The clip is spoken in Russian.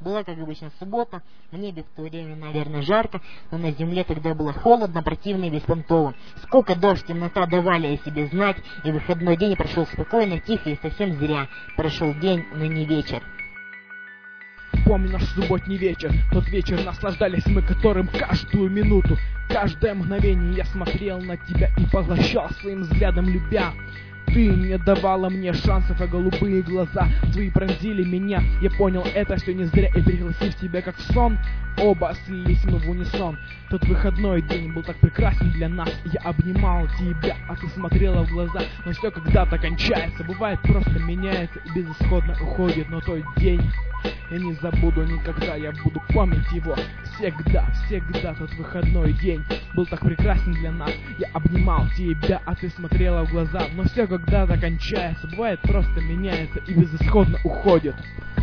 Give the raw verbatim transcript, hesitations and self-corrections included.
Была, как обычно, суббота, в небе в то время, наверное, жарко, но на земле тогда было холодно, противно и беспонтово. Сколько дождь, темнота давали о себе знать, и выходной день прошел спокойно, тихо и совсем зря. Прошел день, но не вечер. Помню наш субботний вечер, тот вечер наслаждались мы которым каждую минуту. Каждое мгновение я смотрел на тебя и поглощал своим взглядом, любя. Ты не давала мне шансов, а голубые глаза твои пронзили меня. Я понял, это все не зря, и пригласив тебя как в сон, оба слились мы в унисон. Тот выходной день был так прекрасен для нас. Я обнимал тебя, а ты смотрела в глаза. Но все когда-то кончается, бывает просто меняется и безысходно уходит. Но тот день я не забуду никогда, я буду помнить его всегда, всегда. Тот выходной день был так прекрасен для нас. Я обнимал тебя, а ты смотрела в глаза. Но все когда-то кончается, бывает просто меняется и безысходно уходит.